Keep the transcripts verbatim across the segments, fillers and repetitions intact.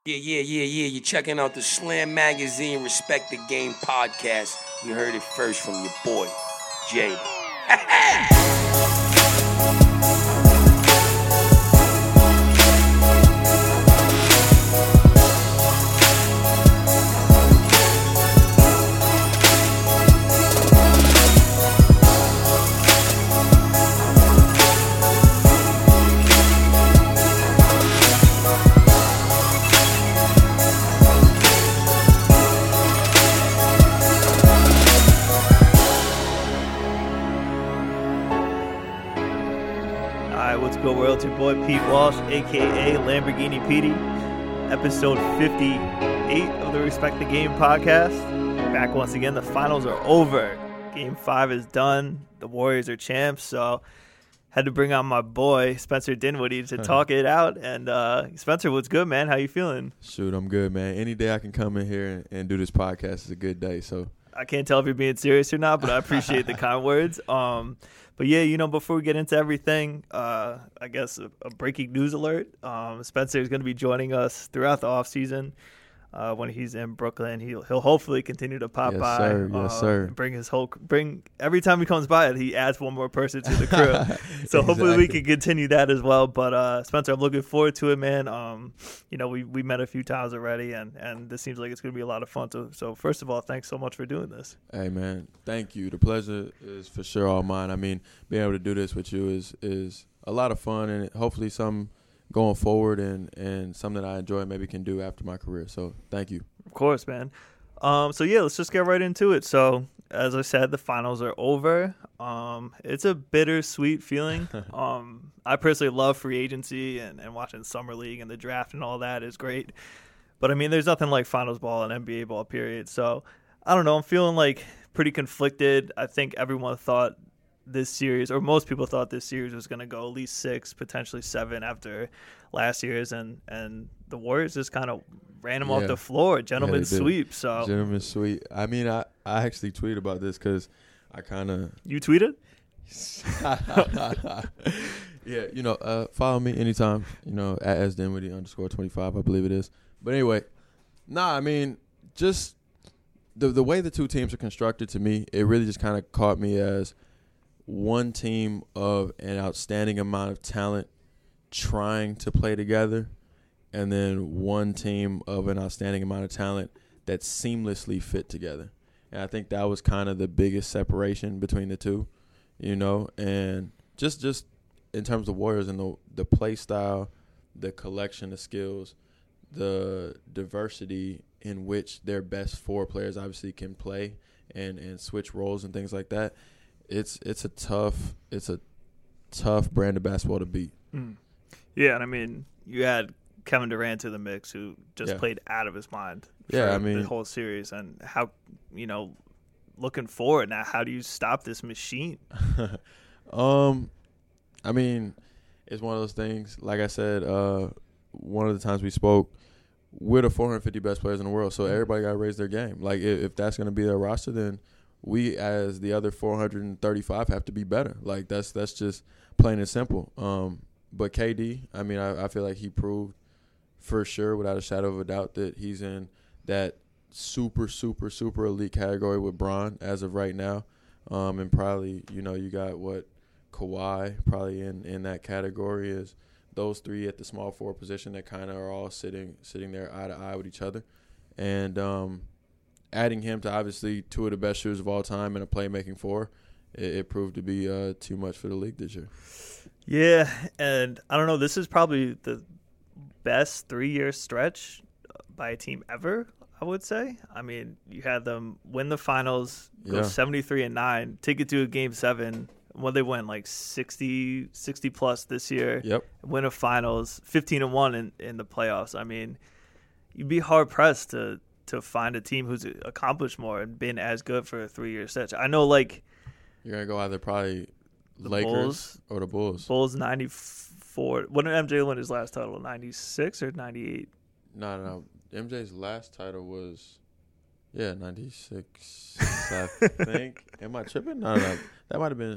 Yeah, yeah, yeah, yeah. You're checking out the Slam Magazine Respect the Game podcast. You heard it first from your boy, Jada. Go world, it's your boy Pete Walsh, aka Lamborghini Petey. Episode fifty-eight of the Respect the Game podcast. Back once again. The finals are over. Game five is done. The Warriors are champs. So had to bring on my boy Spencer Dinwiddie to talk it out. And uh, Spencer, what's good, man? How you feeling? Shoot, I'm good, man. Any day I can come in here and, and do this podcast is a good day. So I can't tell if you're being serious or not, but I appreciate the kind words. Um, But yeah, you know, before we get into everything, uh, I guess a, a breaking news alert. Um, Spencer is going to be joining us throughout the offseason. Uh, when he's in Brooklyn, he'll he'll hopefully continue to pop yes, by. Sir. Yes, uh, sir. Bring his whole bring every time he comes by, he adds one more person to the crew. So exactly. Hopefully we can continue that as well. But uh, Spencer, I'm looking forward to it, man. Um, you know, we we met a few times already, and, and this seems like it's going to be a lot of fun. So, so first of all, thanks so much for doing this. Hey, man, thank you. The pleasure is for sure all mine. I mean, being able to do this with you is is a lot of fun, and hopefully some going forward and, and something that I enjoy and maybe can do after my career. So thank you. Of course, man. Um, so, yeah, let's just get right into it. So, as I said, the finals are over. Um, it's a bittersweet feeling. um, I personally love free agency and, and watching Summer League and the draft and all that is great. But, I mean, there's nothing like finals ball and N B A ball, period. So, I don't know. I'm feeling, like, pretty conflicted. I think everyone thought this series, or most people thought this series was going to go at least six, potentially seven after last year's, and, and the Warriors just kind of ran them yeah. off the floor, gentleman's yeah, sweep. So gentleman's sweep. I mean, I, I actually tweeted about this because I kind of you tweeted. yeah, you know, uh, follow me anytime. You know, at S Dinwiddie underscore twenty five, I believe it is. But anyway, nah, I mean, just the the way the two teams are constructed to me, it really just kind of caught me as one team of an outstanding amount of talent trying to play together, and then one team of an outstanding amount of talent that seamlessly fit together. And I think that was kind of the biggest separation between the two, you know, and just just in terms of Warriors and the, the play style, the collection of skills, the diversity in which their best four players obviously can play and, and switch roles and things like that. It's it's a tough it's a tough brand of basketball to beat. Mm. Yeah, and I mean, you had Kevin Durant to the mix, who just yeah. played out of his mind for yeah, I mean, the whole series. And how, you know, looking forward now, how do you stop this machine? um, I mean, it's one of those things. Like I said, uh, one of the times we spoke, we're the four hundred fifty best players in the world, so everybody got to raise their game. Like if, if that's going to be their roster, then we as the other four hundred thirty-five have to be better. Like that's that's just plain and simple. Um, but K D, I mean, I, I feel like he proved for sure, without a shadow of a doubt, that he's in that super, super, super elite category with Bron as of right now. Um, and probably, you know, you got what Kawhi probably in, in that category is those three at the small forward position that kind of are all sitting sitting there eye to eye with each other. And um, adding him to obviously two of the best shooters of all time and a playmaking four, it, it proved to be uh, too much for the league this year. Yeah, and I don't know, this is probably the best three-year stretch by a team ever, I would say. I mean, you had them win the finals, go yeah. seventy-three and nine, take it to a game seven. Well, they went like sixty, sixty plus this year. Yep. Win a finals, fifteen and one in, in the playoffs. I mean, you'd be hard pressed to to find a team who's accomplished more and been as good for a three year stretch. I know, like you're gonna go either probably the Lakers Bulls, or the Bulls. Bulls ninety four. When did M J win his last title? ninety six or ninety eight? No, no, no. M J's last title was, yeah, ninety six. I think. Am I tripping? No, no, no. That might have been.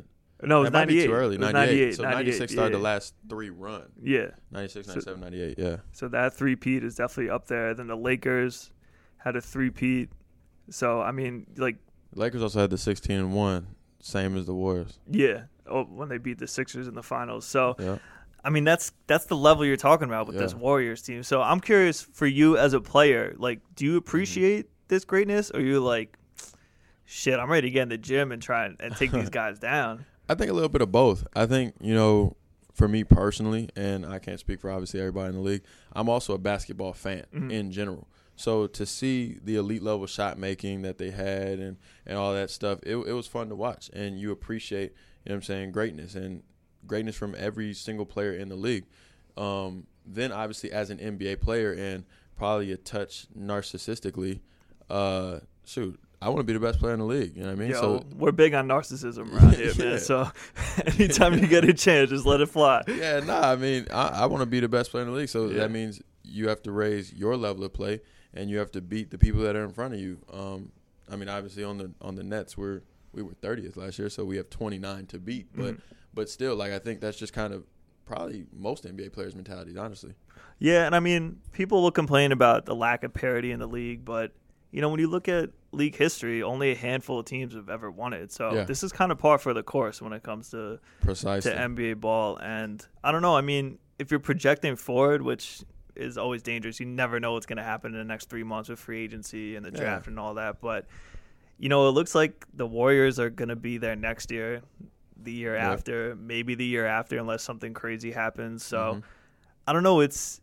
No, it was that might be ninety-eight. too early. It was ninety-eight. ninety-eight. So ninety-six started yeah. the last three run. Yeah. ninety-six, So- ninety-seven, ninety-eight, yeah. So that three-peat is definitely up there. Then the Lakers had a three-peat. So, I mean, like, The Lakers also had the sixteen and one, same as the Warriors. yeah, oh, when they beat the Sixers in the finals. So, Yeah. I mean, that's that's the level you're talking about with Yeah. this Warriors team. So I'm curious for you as a player, like, do you appreciate Mm-hmm. this greatness, or are you like, shit, I'm ready to get in the gym and try and, and take these guys down? I think a little bit of both. I think, you know, for me personally, and I can't speak for obviously everybody in the league, I'm also a basketball fan Mhm. in general. So to see the elite level shot making that they had and, and all that stuff, it, it was fun to watch. And you appreciate, you know what I'm saying, greatness and greatness from every single player in the league. Um, then obviously as an N B A player and probably a touch narcissistically, uh, shoot, I want to be the best player in the league. You know what I mean? Yo, So we're big on narcissism around here, Yeah. man. So anytime you get a chance, just let it fly. yeah, nah, I mean, I, I want to be the best player in the league. So Yeah. that means you have to raise your level of play and you have to beat the people that are in front of you. Um, I mean, obviously on the on the Nets, we're we were thirtieth last year, so we have twenty-nine to beat. But Mhm. but still, like I think that's just kind of probably most N B A players' mentalities, honestly. Yeah, and I mean, people will complain about the lack of parity in the league, but you know, when you look at league history, only a handful of teams have ever won it. So Yeah. this is kind of par for the course when it comes to Precisely. to N B A ball. And I don't know. I mean, if you're projecting forward, which is always dangerous, you never know what's going to happen in the next three months with free agency and the Yeah. draft and all that. But you know, it looks like the Warriors are going to be there next year, the year Yeah. after, maybe the year after, unless something crazy happens. So. Mhm. I don't know. It's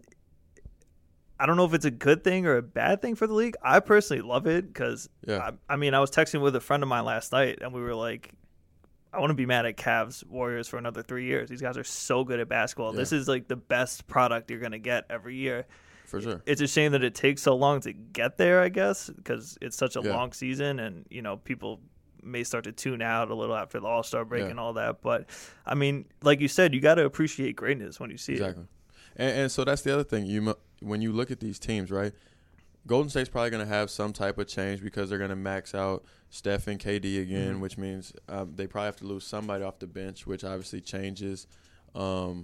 I don't know if it's a good thing or a bad thing for the league. I personally love it because Yeah. I, I mean, I was texting with a friend of mine last night, and we were like, "I want to be mad at Cavs Warriors for another three years. These guys are so good at basketball. Yeah. This is like the best product you're gonna get every year. For sure. It's a shame that it takes so long to get there, I guess, because it's such a Yeah. long season, and you know, people may start to tune out a little after the All Star break Yeah. and all that. But I mean, like you said, you got to appreciate greatness when you see it. Exactly. And, and so that's the other thing. You mu- when you look at these teams, right? Golden State's probably going to have some type of change because they're going to max out Steph and K D again, Mhm. which means um, they probably have to lose somebody off the bench, which obviously changes um,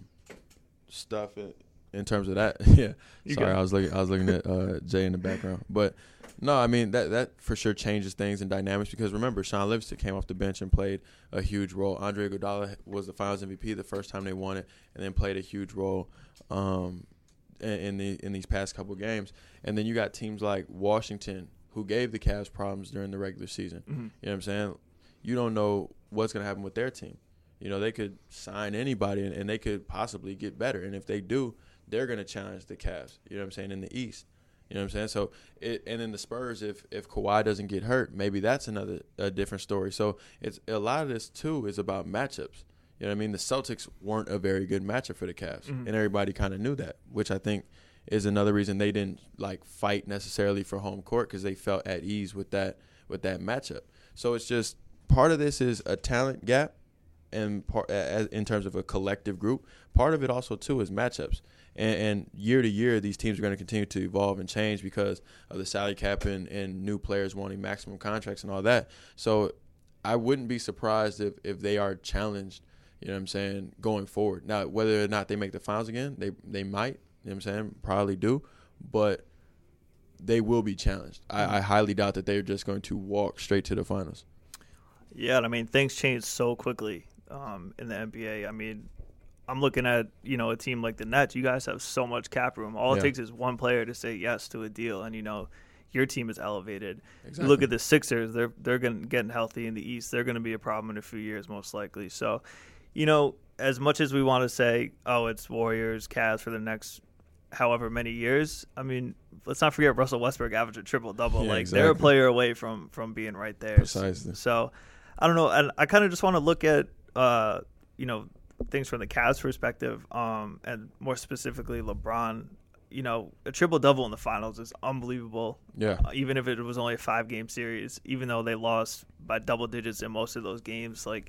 stuff in, in terms of that. yeah. You Sorry, got it. I was looking. I was looking at uh, Jay in the background, but no, I mean that that for sure changes things and dynamics because remember, Sean Livingston came off the bench and played a huge role. Andre Iguodala was the Finals M V P the first time they won it, and then played a huge role. Um, in, in the in these past couple games, and then you got teams like Washington who gave the Cavs problems during the regular season. Mhm. You know what I'm saying? You don't know what's going to happen with their team. You know, they could sign anybody and, and they could possibly get better, and if they do, they're going to challenge the Cavs. You know what I'm saying? In the East. You know what I'm saying? So, it, and then the Spurs, if if Kawhi doesn't get hurt, maybe that's another a different story. So, it's a lot of this too is about matchups. You know what I mean? The Celtics weren't a very good matchup for the Cavs, Mhm. and everybody kind of knew that, which I think is another reason they didn't like fight necessarily for home court because they felt at ease with that with that matchup. So it's just part of this is a talent gap, and part as, in terms of a collective group. Part of it also too is matchups, and, and year to year these teams are going to continue to evolve and change because of the salary cap and, and new players wanting maximum contracts and all that. So I wouldn't be surprised if if they are challenged. You know what I'm saying, going forward. Now, whether or not they make the finals again, they they might, you know what I'm saying, probably do, but they will be challenged. I, I highly doubt that they're just going to walk straight to the finals. Yeah, I mean, things change so quickly um, in the N B A. I mean, I'm looking at, you know, a team like the Nets. You guys have so much cap room. All it Yeah. takes is one player to say yes to a deal, and, you know, your team is elevated. Exactly. You look at the Sixers, they're they're getting, getting healthy in the East. They're going to be a problem in a few years, most likely. So, you know, as much as we want to say, oh, it's Warriors, Cavs for the next however many years, I mean, let's not forget Russell Westbrook averaged a triple-double. Yeah, like, they're a exactly. player away from, from being right there. Precisely. So, I don't know. And I kind of just want to look at, uh, you know, things from the Cavs perspective, um, and more specifically LeBron. You know, a triple-double in the finals is unbelievable. Yeah. Uh, even if it was only a five-game series, even though they lost by double digits in most of those games. Like,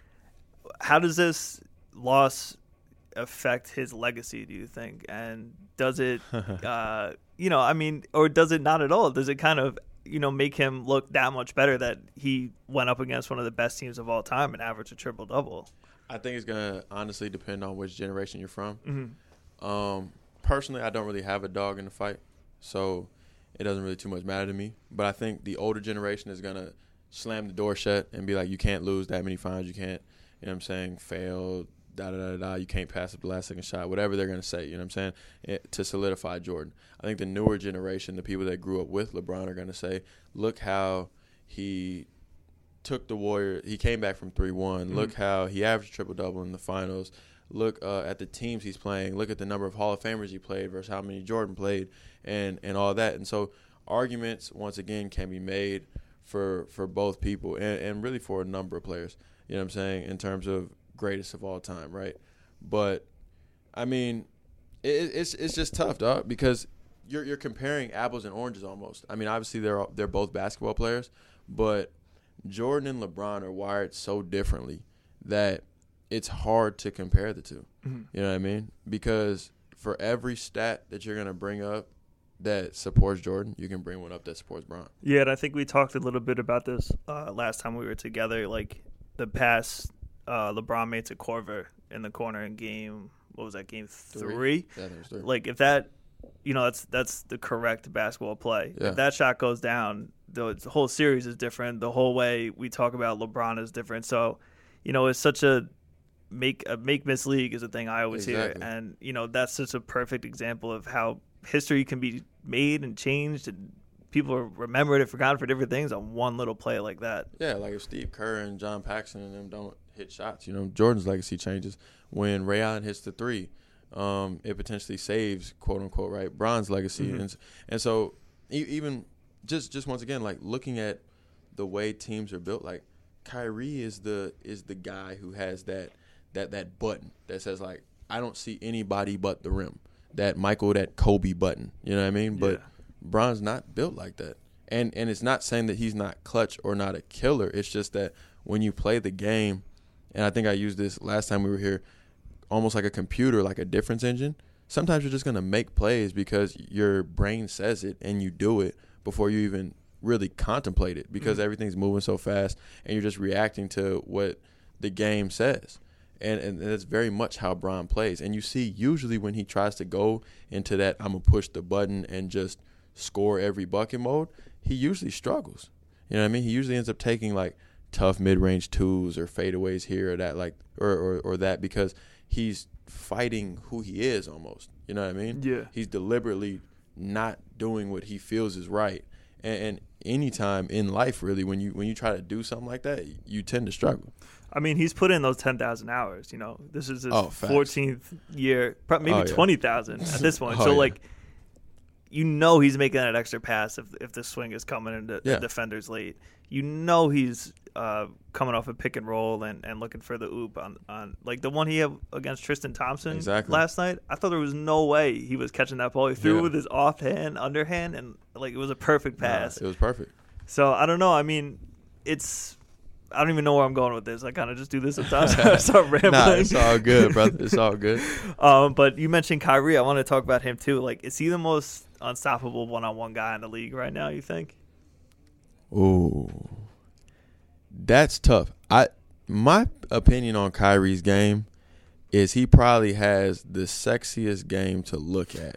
how does this loss affect his legacy, do you think? And does it, uh, you know, I mean, or does it not at all? Does it kind of you know, make him look that much better that he went up against one of the best teams of all time and averaged a triple-double? I think it's going to honestly depend on which generation you're from. Mm-hmm. Um, personally, I don't really have a dog in the fight, so it doesn't really too much matter to me. But I think the older generation is going to slam the door shut and be like, you can't lose that many finals. You can't, you know what I'm saying, fail, da-da-da-da. You can't pass up the last second shot, whatever they're going to say, you know what I'm saying, it, to solidify Jordan. I think the newer generation, the people that grew up with LeBron, are going to say, look how he – took the Warrior. He came back from three one. Mm-hmm. Look how he averaged triple-double in the finals. Look uh, at the teams he's playing. Look at the number of Hall of Famers he played versus how many Jordan played and, and all that. And so arguments, once again, can be made for for both people and, and really for a number of players, you know what I'm saying, in terms of greatest of all time, right? But, I mean, it, it's it's just tough, dog, because you're you're comparing apples and oranges almost. I mean, obviously they're they're both basketball players, but Jordan and LeBron are wired so differently that it's hard to compare the two. Mm-hmm. You know what I mean? Because for every stat that you're going to bring up that supports Jordan, you can bring one up that supports Bron. Yeah, and I think we talked a little bit about this uh, last time we were together. Like the pass uh, LeBron made to Korver in the corner in game, what was that, game three? three? Yeah, I think it was three. Like if that, you know, that's that's the correct basketball play. Yeah. If that shot goes down, the, the whole series is different. The whole way we talk about LeBron is different. So, you know, it's such a make a make miss league is a thing I always exactly. hear, and you know that's such a perfect example of how history can be made and changed, and people are remembered and forgotten for different things on one little play like that. Yeah, like if Steve Kerr and John Paxson and them don't hit shots, you know, Jordan's legacy changes. When Ray Allen hits the three, um, it potentially saves, quote unquote, right, Bron's legacy. Mm-hmm. And and so e- even just just once again, like looking at the way teams are built, like Kyrie is the is the guy who has that that that button that says like I don't see anybody but the rim. That Michael, that Kobe button, you know what I mean? But yeah. Bron's not built like that. And and it's not saying that he's not clutch or not a killer. It's just that when you play the game, and I think I used this last time we were here, almost like a computer, like a difference engine, sometimes you're just going to make plays because your brain says it and you do it before you even really contemplate it because mm-hmm. everything's moving so fast and you're just reacting to what the game says. And and that's very much how Bron plays. And you see usually when he tries to go into that I'm going to push the button and just score every bucket mode, he usually struggles. You know what I mean? He usually ends up taking like tough mid-range twos or fadeaways here or that like or, or, or that because he's fighting who he is almost. You know what I mean? Yeah. He's deliberately not doing what he feels is right. And, and anytime in life really when you when you try to do something like that, you tend to struggle. I mean, he's put in those ten thousand hours, you know. This is his oh, fourteenth year, maybe oh, yeah. twenty thousand at this point. oh, so, yeah. like, you know he's making that extra pass if if the swing is coming into yeah. the defenders late. You know he's uh, coming off a pick and roll and, and looking for the oop on, on, like, the one he had against Tristan Thompson exactly. last night. I thought there was no way he was catching that ball. He threw yeah. it with his offhand, underhand, and, like, it was a perfect pass. Nah, it was perfect. So, I don't know. I mean, it's – I don't even know where I'm going with this. I kind of just do this sometimes. I start rambling. Nah, it's all good, brother. It's all good. um, but you mentioned Kyrie. I want to talk about him too. Like, is he the most unstoppable one-on-one guy in the league right now, you think? Ooh. That's tough. I my opinion on Kyrie's game is he probably has the sexiest game to look at.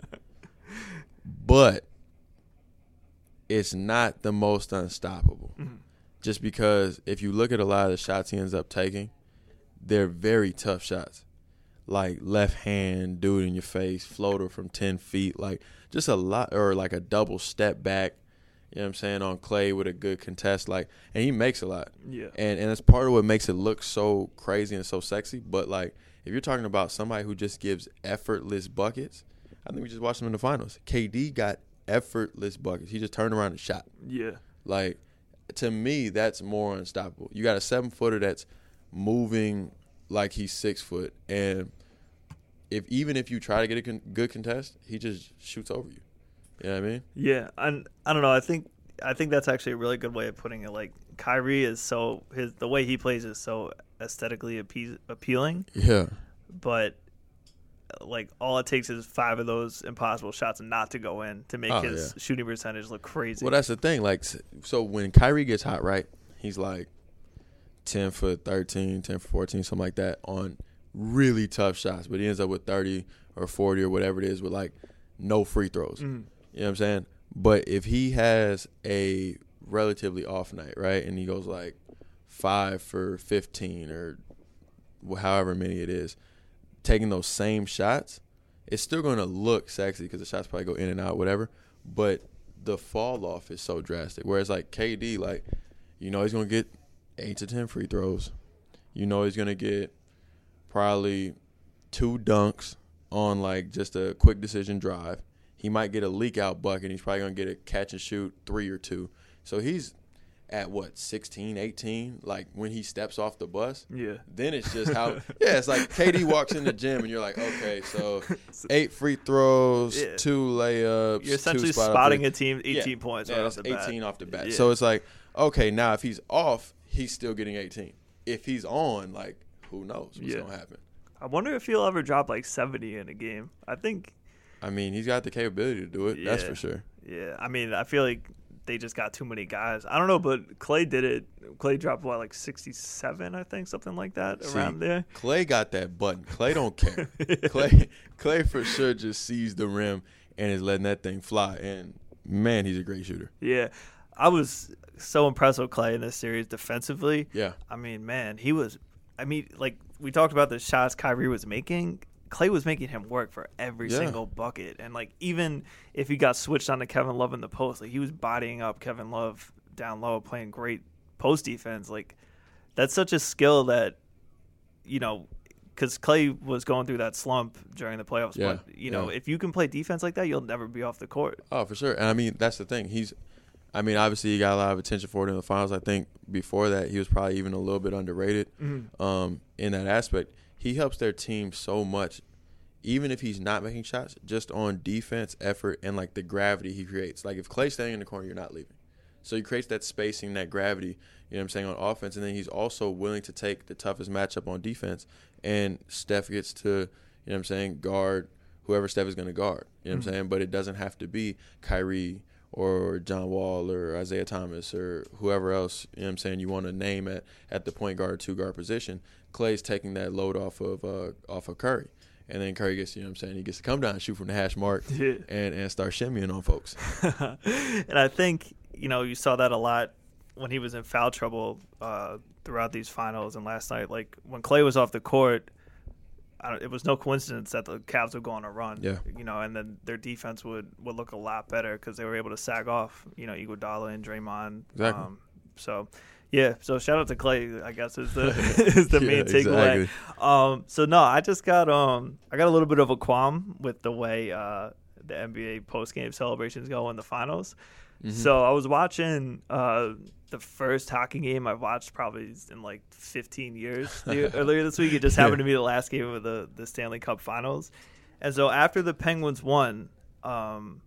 But it's not the most unstoppable. Mm-hmm. Just because if you look at a lot of the shots he ends up taking, they're very tough shots. Like left hand, dude in your face, floater from ten feet. Like just a lot, or like a double step back, you know what I'm saying, on Clay with a good contest. Like, and he makes a lot. Yeah. And and that's part of what makes it look so crazy and so sexy. But like if you're talking about somebody who just gives effortless buckets, I think we just watched him in the finals. K D got effortless buckets. He just turned around and shot. Yeah. Like, to me, that's more unstoppable. You got a seven-footer that's moving like he's six foot, and if even if you try to get a con- good contest, he just shoots over you. You know what I mean? Yeah, and I don't know. I think I think that's actually a really good way of putting it. Like Kyrie is so his the way he plays is so aesthetically appe- appealing. Yeah. But like all it takes is five of those impossible shots not to go in to make Oh, his yeah. shooting percentage look crazy. Well, that's the thing. Like, so when Kyrie gets hot, right, he's like ten for thirteen, ten for fourteen, something like that on really tough shots. But he ends up with thirty or forty or whatever it is with, like, no free throws. Mm. You know what I'm saying? But if he has a relatively off night, right, and he goes like five for fifteen or however many it is, taking those same shots, it's still going to look sexy because the shots probably go in and out, whatever. But the fall off is so drastic. Whereas like K D, like, you know, he's going to get eight to ten free throws. You know, he's going to get probably two dunks on like just a quick decision drive. He might get a leak out bucket. He's probably going to get a catch and shoot three or two. So he's at what, sixteen, eighteen, like when he steps off the bus. Yeah. Then it's just how, yeah, it's like K D walks in the gym and you're like, okay, so eight free throws, Yeah. two layups. You're essentially two spot spotting up a team eighteen yeah. points yeah, right that's off the bat. eighteen off the bat. Yeah. So it's like, okay, now if he's off, he's still getting eighteen. If he's on, like, who knows what's Yeah. going to happen. I wonder if he'll ever drop like seventy in a game. I think. I mean, he's got the capability to do it. That's Yeah. for sure. Yeah. I mean, I feel like they just got too many guys. I don't know, but Clay did it. Clay dropped what, like sixty-seven, I think, something like that, See, around there. Clay got that button. Clay don't care. Clay, Clay for sure just sees the rim and is letting that thing fly. And man, he's a great shooter. Yeah. I was so impressed with Clay in this series defensively. Yeah. I mean, man, he was – I mean, like we talked about the shots Kyrie was making. Clay was making him work for every Yeah. single bucket. And, like, even if he got switched on to Kevin Love in the post, like, he was bodying up Kevin Love down low, playing great post defense. Like, that's such a skill that, you know, because Clay was going through that slump during the playoffs. Yeah, But, you know, yeah. if you can play defense like that, you'll never be off the court. Oh, for sure. And, I mean, that's the thing. He's – I mean, obviously he got a lot of attention for it in the finals. I think before that he was probably even a little bit underrated Mm-hmm. um, in that aspect. He helps their team so much, even if he's not making shots, just on defense, effort, and, like, the gravity he creates. Like, if Clay's staying in the corner, you're not leaving. So he creates that spacing, that gravity, you know what I'm saying, on offense. And then he's also willing to take the toughest matchup on defense. And Steph gets to, you know what I'm saying, guard whoever Steph is going to guard. You know what Mm-hmm. I'm saying? But it doesn't have to be Kyrie or John Wall or Isaiah Thomas or whoever else, you know what I'm saying, you want to name at, at the point guard or two guard position. Clay's taking that load off of uh, off of Curry. And then Curry gets, you know what I'm saying, he gets to come down and shoot from the hash mark Yeah. and, and start shimmying on folks. And I think, you know, you saw that a lot when he was in foul trouble uh, throughout these finals and last night. Like, when Clay was off the court, I don't, it was no coincidence that the Cavs would go on a run. Yeah. You know, and then their defense would, would look a lot better because they were able to sag off, you know, Iguodala and Draymond. Exactly. Um, so, yeah. So, shout out to Clay, I guess, is the is the main Yeah, takeaway. exactly. Um, so, no, I just got um, I got a little bit of a qualm with the way uh, the N B A post-game celebrations go in the finals. Mm-hmm. So I was watching uh, the first hockey game I've watched probably in like fifteen years the, earlier this week. It just happened to be the last game of the, the Stanley Cup Finals. And so after the Penguins won, um,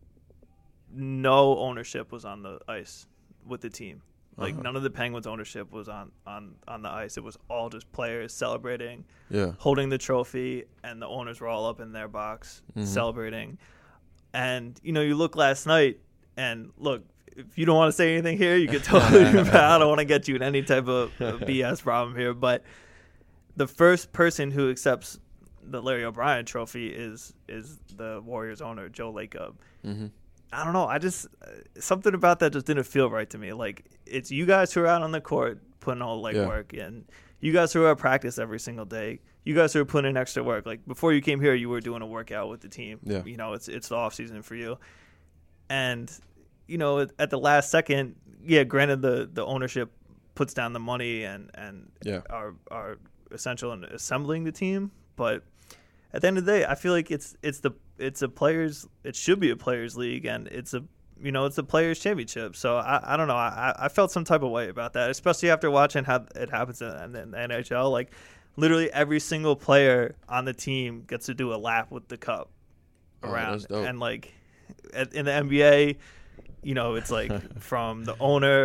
no ownership was on the ice with the team. Like, Uh-huh. none of the Penguins ownership was on, on, on the ice. It was all just players celebrating, Yeah. holding the trophy, and the owners were all up in their box Mhm. celebrating. And, you know, you look last night, and look, if you don't want to say anything here, you can totally move out. I don't want to get you in any type of uh, B S problem here. But the first person who accepts the Larry O'Brien trophy is is the Warriors owner, Joe Lacob. Mm-hmm. I don't know. I just uh, something about that just didn't feel right to me. Like, it's you guys who are out on the court putting all the Yeah. legwork in. You guys who are at practice every single day. You guys who are putting in extra work. Like, before you came here, you were doing a workout with the team. Yeah. You know, it's it's the off season for you. And, you know, at- at the last second, yeah, granted the, the ownership puts down the money and, and Yeah. are are essential in assembling the team, but at the end of the day, I feel like it's it's the it's a players it should be a players league, and it's a you know it's a players championship. So I, I don't know I, I felt some type of way about that, especially after watching how it happens in, in the N H L. Like, literally every single player on the team gets to do a lap with the cup Oh, around, that's dope. and like at, in the N B A, you know, it's like from the owner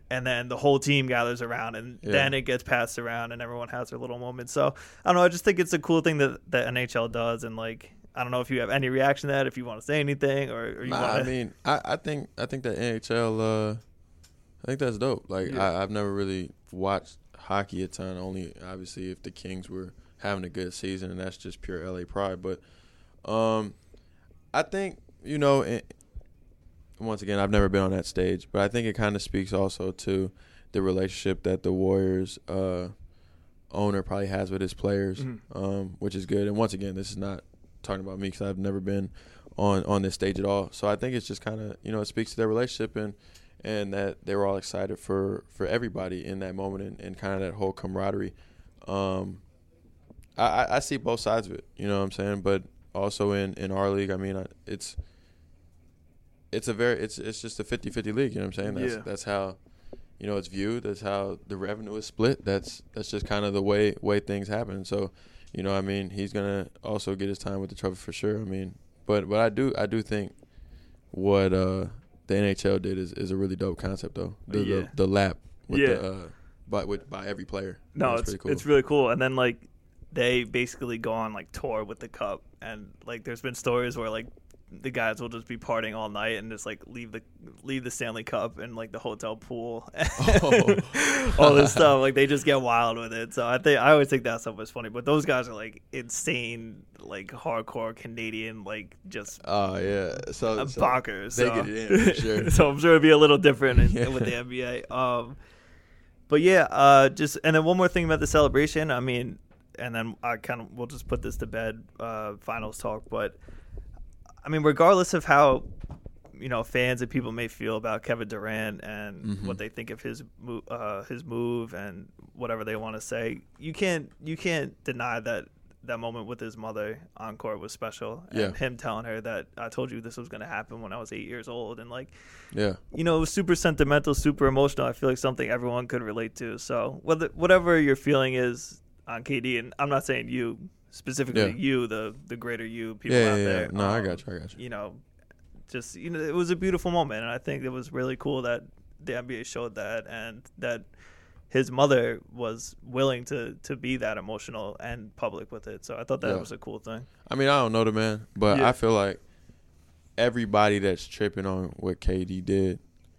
and then the whole team gathers around, and Yeah. then it gets passed around, and everyone has their little moment. So I don't know. I just think it's a cool thing that the N H L does, and like I don't know if you have any reaction to that, if you want to say anything, or, or you Nah, want to. I mean, I, I think I think that N H L, uh, I think that's dope. Like Yeah. I, I've never really watched hockey a ton. Only obviously if the Kings were having a good season, and that's just pure L A pride. But um, I think you know, it, once again, I've never been on that stage, but I think it kind of speaks also to the relationship that the Warriors uh, owner probably has with his players, Mm-hmm. um, which is good. And once again, this is not talking about me because I've never been on, on this stage at all. So I think it's just kind of, you know, it speaks to their relationship and and that they were all excited for, for everybody in that moment and, and kind of that whole camaraderie. Um, I, I, I see both sides of it, you know what I'm saying? But also in, in our league, I mean, I, it's it's a very it's it's just a fifty-fifty league, you know what I'm saying? That's Yeah. that's how, you know, it's viewed. That's how the revenue is split. That's that's just kind of the way way things happen. So, you know, I mean, he's gonna also get his time with the trophy for sure. I mean, but but I do I do think what uh, the N H L did is, is a really dope concept though. The Yeah. the, the lap with Yeah. the uh, by with by every player. No, That's it's pretty cool. it's really cool. And then like they basically go on like tour with the cup, and like there's been stories where like the guys will just be partying all night and just like leave the leave the Stanley Cup in like the hotel pool, Oh. all this stuff. Like they just get wild with it. So I think I always think that stuff was funny. But those guys are like insane, like hardcore Canadian, like just Oh yeah, so, uh, so bonkers. they so. get it in for sure. So I'm sure it'd be a little different in, Yeah. with the N B A. Um, but yeah, uh, just and then one more thing about the celebration. I mean, and then I kind of we'll just put this to bed. Uh, finals talk, but I mean, regardless of how you know fans and people may feel about Kevin Durant and Mhm. what they think of his mo- uh, his move and whatever they want to say, you can't you can't deny that that moment with his mother on court was special. And Yeah. him telling her that I told you this was going to happen when I was eight years old, and like. Yeah, You know, it was super sentimental, super emotional. I feel like something everyone could relate to. So, whether whatever your feeling is on K D, and I'm not saying you specifically, Yeah. you, the the greater you, people yeah, out yeah, there. yeah. No, I um, got you. I got you. You know, just you know, it was a beautiful moment, and I think it was really cool that the N B A showed that, and that his mother was willing to to be that emotional and public with it. So I thought that Yeah. was a cool thing. I mean, I don't know the man, but Yeah. I feel like everybody that's tripping on what K D did,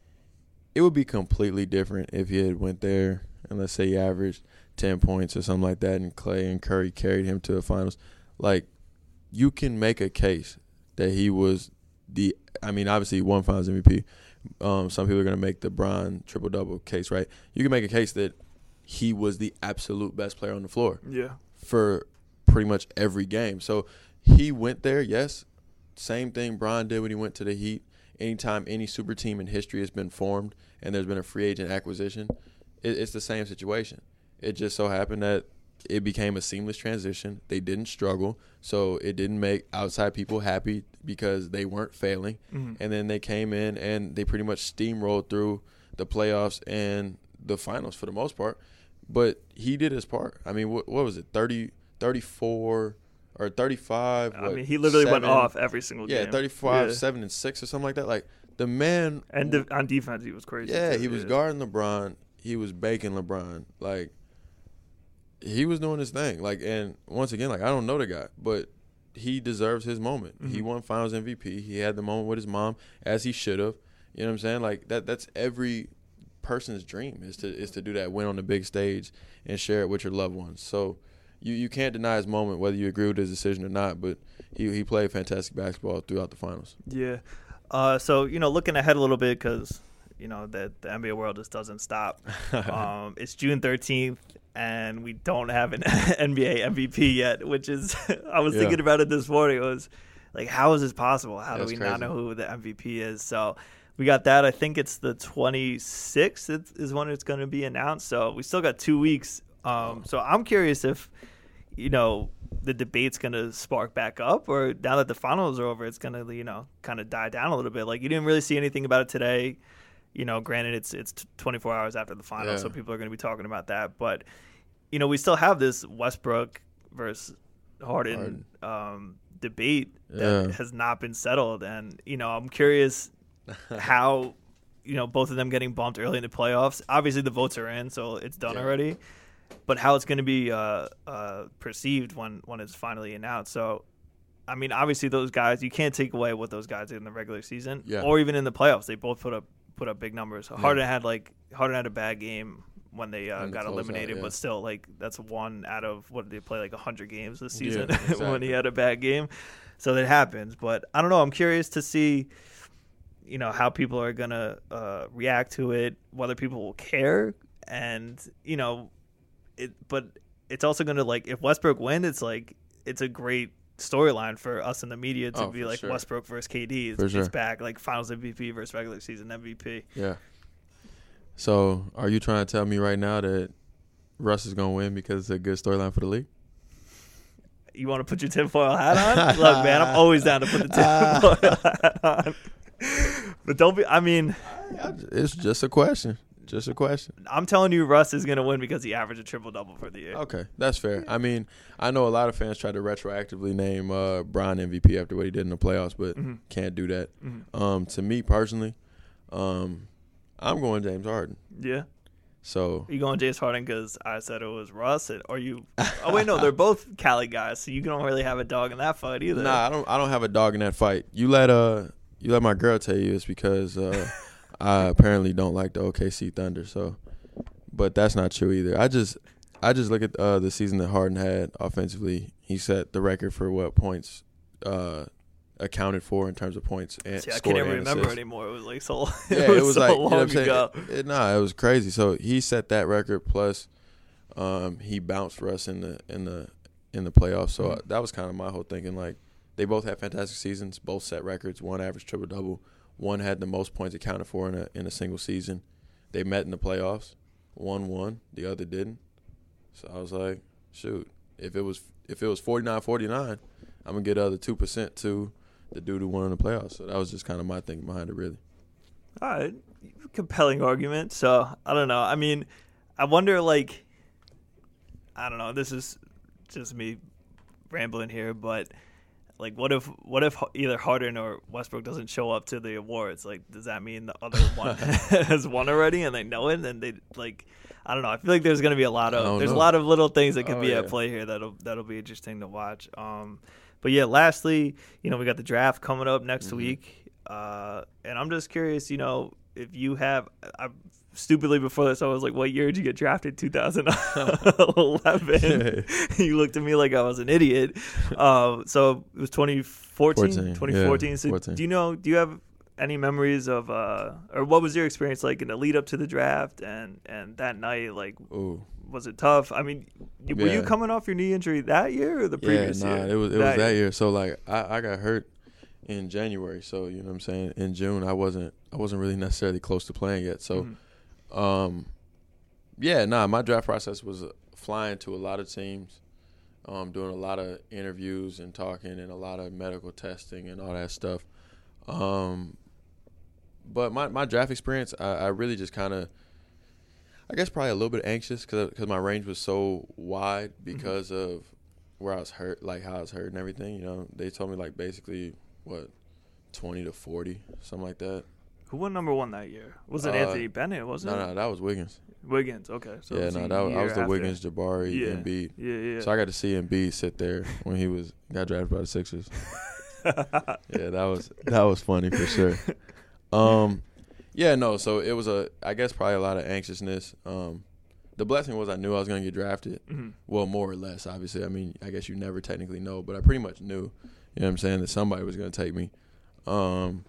it would be completely different if he had went there and let's say he averaged ten points or something like that, and Clay and Curry carried him to the finals. Like, you can make a case that he was the. I mean, obviously he won Finals M V P. Um, some people are gonna make the Bron triple double case, right? You can make a case that he was the absolute best player on the floor Yeah. for pretty much every game. So he went there, yes. Same thing Bron did when he went to the Heat. Anytime any super team in history has been formed and there's been a free agent acquisition, it, it's the same situation. It just so happened that it became a seamless transition. They didn't struggle, so it didn't make outside people happy because they weren't failing. Mhm. And then they came in and they pretty much steamrolled through the playoffs and the finals for the most part. But he did his part. I mean, what, what was it, thirty, thirty-four or thirty-five? I what, mean, he literally went seven? off every single Yeah, game. thirty-five, Yeah. seven, and six or something like that. Like, the man. And de- on defense, he was crazy. Yeah, too. he was Yeah. guarding LeBron. He was baking LeBron. Like, he was doing his thing. Like, and once again, like, I don't know the guy, but he deserves his moment. Mm-hmm. He won Finals M V P. He had the moment with his mom, as he should have. You know what I'm saying? Like, that. That's every person's dream is to is to do that, win on the big stage, and share it with your loved ones. So you, you can't deny his moment, whether you agree with his decision or not. But he he played fantastic basketball throughout the finals. Yeah. Uh, so, you know, looking ahead a little bit because, you know, the, the N B A world just doesn't stop. um, it's June thirteenth, and we don't have an N B A M V P yet, which is – I was Yeah. thinking about it this morning. It was like, how is this possible? How That's do we crazy. not know who the M V P is? So we got that. I think it's the twenty-sixth is when it's going to be announced. So we still got two weeks. Um, so I'm curious if, you know – the debate's going to spark back up, or now that the finals are over, it's going to, you know, kind of die down a little bit. Like, you didn't really see anything about it today. You know, granted, it's it's twenty-four hours after the finals, Yeah. so people are going to be talking about that. But, you know, we still have this Westbrook versus Harden, um, debate that Yeah. has not been settled. And, you know, I'm curious how you know, both of them getting bumped early in the playoffs. Obviously, the votes are in, so it's done Yeah. already. But how it's going to be uh, uh, perceived when, when it's finally announced. So, I mean, obviously, those guys, you can't take away what those guys did in the regular season Yeah. or even in the playoffs. They both put up put up big numbers. Yeah. Harden had like Harden had a bad game when they uh, In the got closeout, eliminated, yeah. but still, like that's one out of what did they play like one hundred games this Yeah, season exactly. when he had a bad game. So that happens. But I don't know. I'm curious to see, you know, how people are gonna uh, react to it, whether people will care, and you know, it. But it's also gonna like if Westbrook wins, it's like it's a great storyline for us in the media to Oh, be for like sure. Westbrook versus K D. It's, For it's sure. back like Finals M V P versus regular season M V P. Yeah. So, are you trying to tell me right now that Russ is gonna win because it's a good storyline for the league? You want to put your tinfoil hat on? Look, man, I'm always down to put the tinfoil hat on. But don't be. I mean, It's just a question. Just a question. I'm telling you, Russ is gonna win because he averaged a triple double for the year. Okay, that's fair. I mean, I know a lot of fans try to retroactively name uh, Bron M V P after what he did in the playoffs, but Mhm. can't do that. Mhm. Um, to me personally, um, I'm going James Harden. Yeah. So Are you going James Harden because I said it was Russ? And, or you? Oh wait, no, they're both Cali guys, so you don't really have a dog in that fight either. nah, I don't. I don't have a dog in that fight. You let uh, you let my girl tell you it's because uh, I apparently don't like the O K C Thunder. So, but that's not true either. I just, I just look at uh, the season that Harden had offensively. He set the record for what points uh, accounted for in terms of points and See, I scored can't even and remember assists. anymore. It was like so. Yeah, it was, it was so like, you know long what I'm saying? ago. It, it, nah, it was crazy. So he set that record plus um, he bounced Russ in the in the in the playoffs. So Mhm. uh, that was kind of my whole thinking. Like they both had fantastic seasons, both set records. One averaged triple double. One had the most points accounted for in a in a single season. They met in the playoffs. One won, the other didn't. So I was like, shoot, if it was if it was forty-nine forty-nine, I'm gonna get the other two percent to the dude who won in the playoffs. So that was just kind of my thinking behind it, really. All right, compelling argument. So I don't know. I mean, I wonder. Like, I don't know. This is just me rambling here, but like, what if what if either Harden or Westbrook doesn't show up to the awards? Like, does that mean the other one has won already and they know it? And they like, I don't know. I feel like there's going to be a lot I of don't there's know. a lot of little things that could Oh, be at yeah. play here that'll that'll be interesting to watch. Um, but yeah, lastly, you know, we got the draft coming up next Mhm. week, uh, and I'm just curious, you know, if you have. I, Stupidly before this, I was like, "What year did you get drafted?" two thousand eleven. You looked at me like I was an idiot. Um, so it was twenty fourteen, fourteen, twenty fourteen. yeah, So fourteen. do you know? Do you have any memories of, uh, or what was your experience like in the lead up to the draft and and that night? Like, Ooh. was it tough? I mean, you, were you Yeah. coming off your knee injury that year or the previous yeah, nah, year? it was it was that year. So like I, I got hurt in January. So you know what I'm saying. In June, I wasn't I wasn't really necessarily close to playing yet. So. Mhm. Um, yeah, nah, my draft process was uh, flying to a lot of teams, um, doing a lot of interviews and talking and a lot of medical testing and all that stuff. Um, but my, my draft experience, I, I really just kind of, I guess probably a little bit anxious because my range was so wide because Mm-hmm. of where I was hurt, like how I was hurt and everything. You know, they told me like basically, what, twenty to forty, something like that. Who won number one that year? Was it Uh, Anthony Bennett? Wasn't No, it? no, that was Wiggins. Wiggins. Okay. So it yeah, was no, a that was, I year was the after. Wiggins, Jabari, Yeah. Embiid. Yeah, yeah. So I got to see Embiid sit there when he was got drafted by the Sixers. Yeah, that was that was funny for sure. Um, yeah, no. So it was a, I guess probably a lot of anxiousness. Um, the blessing was I knew I was going to get drafted. Mhm. Well, more or less, obviously. I mean, I guess you never technically know, but I pretty much knew. You know what I'm saying, that somebody was going to take me. Um,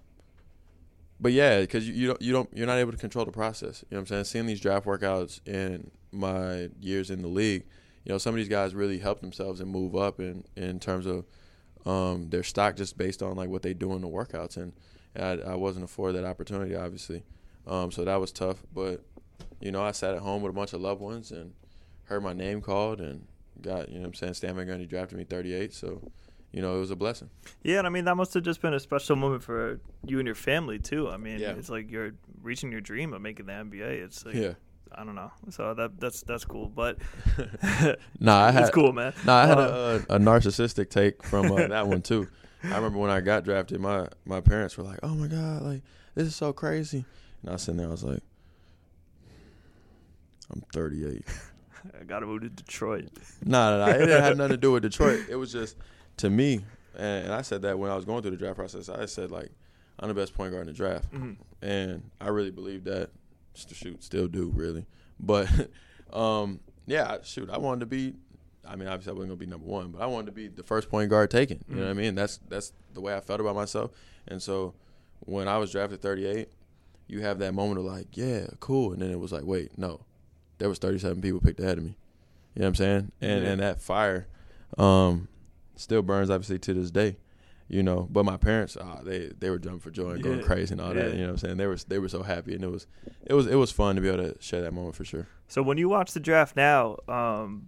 but yeah, because you, you don't you don't you're not able to control the process. You know what I'm saying? Seeing these draft workouts in my years in the league, you know, some of these guys really help themselves and move up in in terms of um, their stock just based on like what they do in the workouts, and I, I wasn't afforded that opportunity, obviously. Um, so that was tough. But you know, I sat at home with a bunch of loved ones and heard my name called and got, you know what I'm saying, Stan Van Gundy drafted me thirty-eight. So, you know, it was a blessing. Yeah, and I mean that must have just been a special moment for you and your family too. I mean, Yeah. it's like you're reaching your dream of making the N B A. It's like, Yeah. I don't know. So that that's that's cool, but Nah, I had it's cool, man. Nah, I had Uh, a, a, a narcissistic take from uh, that one too. I remember when I got drafted, my my parents were like, "Oh my god, like this is so crazy," And I was sitting there, I was like, I'm thirty-eight. I got to move to Detroit. No, no, no. It didn't have nothing to do with Detroit. It was just, to me, and, and I said that when I was going through the draft process, I said, like, I'm the best point guard in the draft. Mm-hmm. And I really believe that. Just shoot, still do, really. But, um, yeah, shoot, I wanted to be, I mean, obviously I wasn't going to be number one, but I wanted to be the first point guard taken. You mm-hmm. know what I mean? That's that's the way I felt about myself. And so when I was drafted thirty-eight, you have that moment of like, yeah, cool. And then it was like, wait, no. There was thirty-seven people picked ahead of me. You know what I'm saying? And yeah. and that fire um, still burns, obviously, to this day. You know, but my parents, uh, they they were jumping for joy and yeah. going crazy and all yeah. that. You know what I'm saying? They were they were so happy, and it was it was it was fun to be able to share that moment for sure. So when you watch the draft now, um,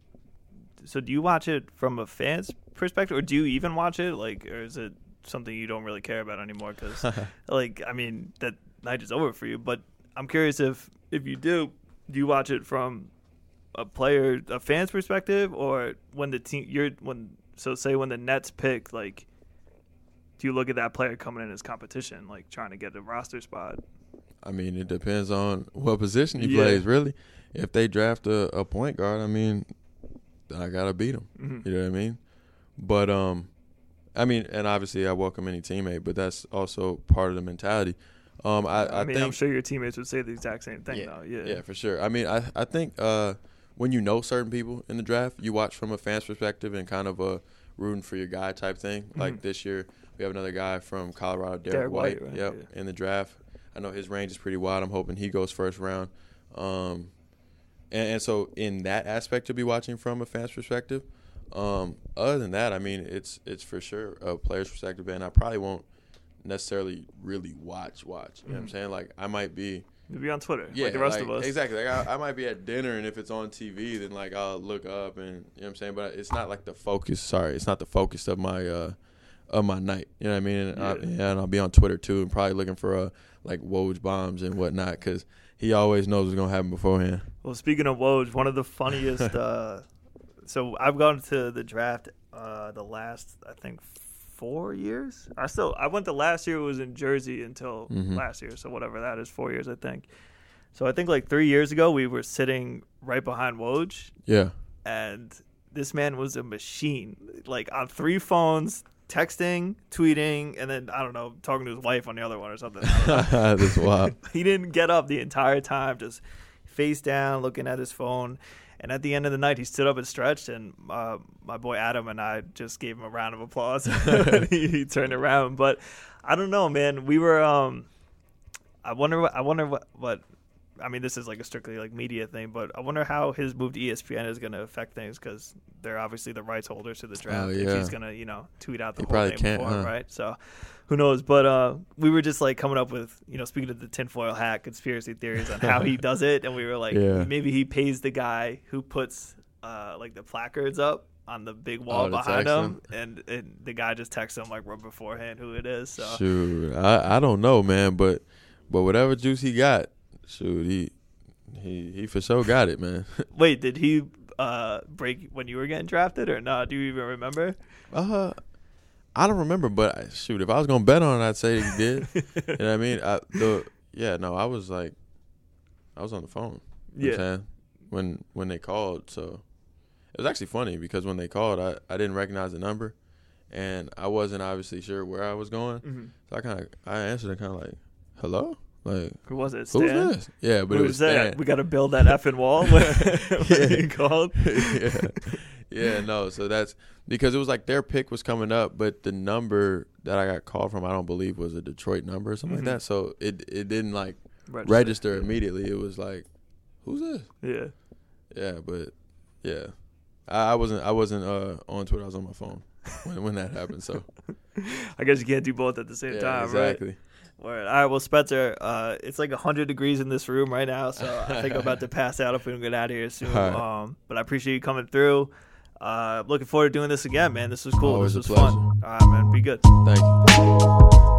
so do you watch it from a fan's perspective, or do you even watch it? Like, or is it something you don't really care about anymore? Because, like, I mean, that night is over for you. But I'm curious if if you do. Do you watch it from a player, a fan's perspective, or when the team you're when so say when the Nets pick, like, do you look at that player coming in as competition, like trying to get a roster spot? I mean, it depends on what position he yeah. plays, really. If they draft a, a point guard, I mean, I gotta beat him. Mm-hmm. You know what I mean? But um, I mean, and obviously I welcome any teammate, but that's also part of the mentality. Um, I, I, I mean, think, I'm sure your teammates would say the exact same thing, yeah, though. Yeah, yeah, for sure. I mean, I, I think uh, when you know certain people in the draft, you watch from a fan's perspective and kind of a rooting for your guy type thing. Mm-hmm. Like this year, we have another guy from Colorado, Derek, Derek White, White right? yep, yeah. in the draft. I know his range is pretty wide. I'm hoping he goes first round. Um, and, and so in that aspect, you'll be watching from a fan's perspective. Um, other than that, I mean, it's it's for sure a player's perspective, and I probably won't necessarily really watch watch you know mm-hmm. what I'm saying. Like I might be you'll be on Twitter yeah like the rest like, of us exactly like I, I might be at dinner, and if it's on T V then like I'll look up, and you know what I'm saying, but it's not like the focus sorry it's not the focus of my uh of my night, you know what I mean. And, yeah. I, yeah, and I'll be on Twitter too, and probably looking for uh like Woj bombs and whatnot, because he always knows what's gonna happen beforehand. Well, speaking of Woj, one of the funniest uh so I've gone to the draft uh the last I think four years. I still I went to last year. It was in Jersey until mm-hmm. last year. So whatever that is, four years I think. So I think like three years ago we were sitting right behind Woj. Yeah. And this man was a machine. Like on three phones, texting, tweeting, and then I don't know, talking to his wife on the other one or something. That's wild. He didn't get up the entire time, just face down, looking at his phone. And at the end of the night, he stood up and stretched, and uh, my boy Adam and I just gave him a round of applause. he, he turned around, but I don't know, man. We were. Um, I wonder. What, I wonder what, what. I mean, this is like a strictly like media thing, but I wonder how his move to E S P N is going to affect things, because they're obviously the rights holders to the draft. Oh, yeah. If he's going to, you know, tweet out the he whole probably name can't, before him, huh? right? So. Who knows? But uh, we were just like coming up with, you know, speaking of the tinfoil hat conspiracy theories on how he does it, and we were like, yeah. maybe he pays the guy who puts uh, like the placards up on the big wall oh, behind him, him, and, and the guy just texts him like right beforehand who it is. So shoot, I, I don't know, man, but but whatever juice he got, shoot, he he he for sure got it, man. Wait, did he uh, break when you were getting drafted or not? Do you even remember? Uh. I don't remember, but shoot, if I was gonna bet on it, I'd say he did. You know what I mean? I, the yeah, no, I was like, I was on the phone. You yeah. know what I'm saying? When when they called, so it was actually funny because when they called, I, I didn't recognize the number, and I wasn't obviously sure where I was going. Mm-hmm. So I kind of I answered it kind of like, hello, like who was it? Stan? Who's this? Yeah, but Who it was that? Stan. We got to build that effing wall. when yeah. he called. yeah. Yeah, no, so that's because it was like their pick was coming up, but the number that I got called from, I don't believe was a Detroit number or something mm-hmm. like that. So it it didn't like register. register immediately. It was like, who's this? Yeah, yeah, but yeah, I, I wasn't I wasn't uh, on Twitter. I was on my phone when when that happened. So I guess you can't do both at the same yeah, time, exactly. right? Word. All right, well, Spencer, uh, it's like one hundred degrees in this room right now, so I think I'm about to pass out if we don't get out of here soon. Right. Um, but I appreciate you coming through. Uh, looking forward to doing this again, man. This was cool. Always this was a pleasure. fun. All right, man. Be good. Thank you.